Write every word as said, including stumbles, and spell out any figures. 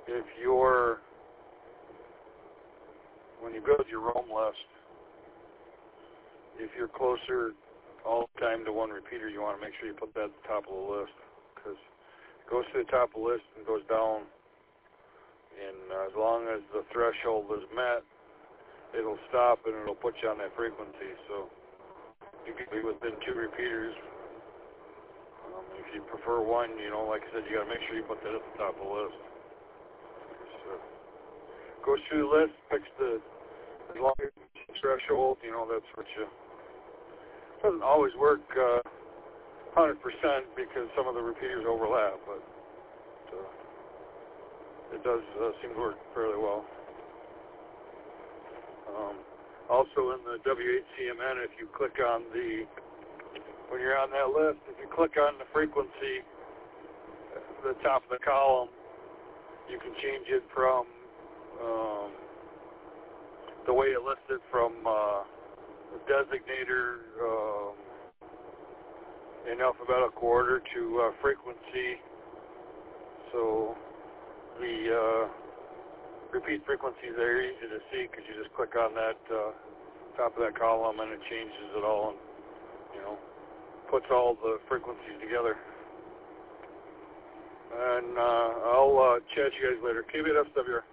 if you're, when you build your roam list, if you're closer all the time to one repeater, you want to make sure you put that at the top of the list, because it goes to the top of the list and goes down, and uh, as long as the threshold is met, it'll stop and it'll put you on that frequency. So you can be within two repeaters. Um, if you prefer one, you know, like I said, you got to make sure you put that at the top of the list. So goes through the list, picks the, as long as it's threshold, you know, that's what you, doesn't always work uh, one hundred percent because some of the repeaters overlap, but uh, it does uh, seem to work fairly well. Um, also in the W eight C M N, if you click on the, when you're on that list, if you click on the frequency at the top of the column, you can change it from um, the way it lists it from uh, the designator um, in alphabetical order to uh, frequency. So the uh, repeat frequencies are easy to see because you just click on that uh, top of that column and it changes it all and, you know, puts all the frequencies together. And uh, I'll uh, chat you guys later. K B F S W R.